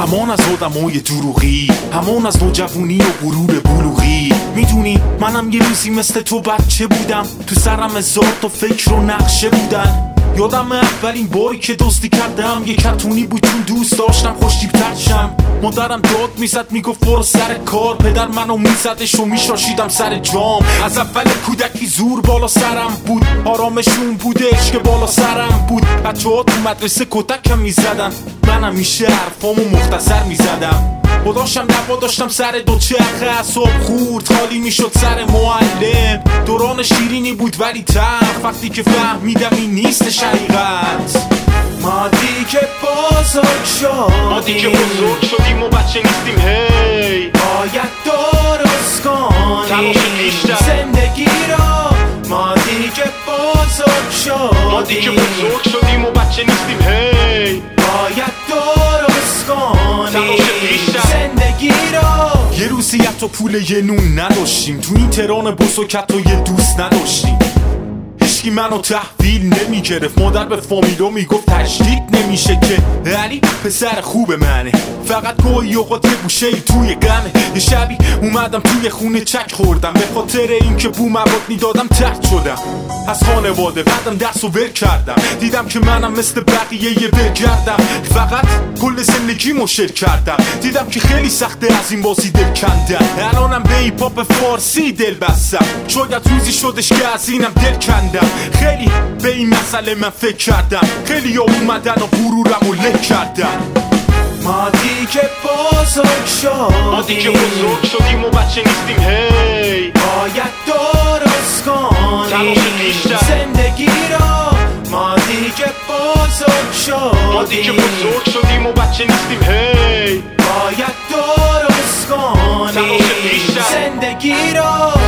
همان از آدمای دروغی، همان از نوجوانی و غرور بلوغی. میدونی منم یه روزی مثل تو بچه بودم، تو سرم هزار تا فکر و نقشه بودن. یادم اولین باری که دوستی کردم یه کتونی بود، چون دوست داشتم خوشتیپ‌تر شم. مادرم داد میزد میگفت برو سر کار، پدر منو میزدش و میشاشیدم سر جام. از اول کودکی زور بالا سرم بود، آرامشون بودش که بالا سرم بود. بچه‌ها تو مدرسه کتکم میزدن، من همیشه حرفامو مختصر میزدم. خداشم داشتم سر دوچرخه، اعصاب خورد خالی میشد سر معلم. دوران شیرینی بود ولی تلخ، وقتی که فهمیدم این نیست شریعت. ما دیگه بزرگ شدیم و بچه نیستیم، هی باید درست کنیم زندگی را. ما دیگه بزرگ شدیم و بچه نیستیم، هی باید درست کنیم زندگی را. یه روزی حتی پول یه نون نداشتیم، تو این تهران بزرگت و یه دوست نداشتیم. هیچکی منو تحویل نمیگرفت، مادر به فامیلو میگفت تشدید نمیشه که علی پسر خوب منه، فقط گاهی اوقات یه گوشه ای توی غمه. یه شبی اومدم توی خونه چک خوردم، به خاطر اینکه بو مواد میدادم ترد شدم از خانواده. بعدم دست و ول کردم، دیدم که منم مثل بقیه یه برگردم، فقط کل زندگیمو شیر کردم. دیدم که خیلی سخته از این بازی دل کندن، الانم به هیپ هاپ فارسی دل بستم. شاید روزی شدش که از اینم دل کندم. خیلی به این مسئله من فکر کردم، خیلی ها اومدن و غرورمو له کردن. ما دیگه بزرگ شدیم و بچه نیستیم، هی باید درست کنیم زندگی را. ما دیگه بزرگ شدیم و بچه نیستیم، هی باید درست کنیم زندگی را.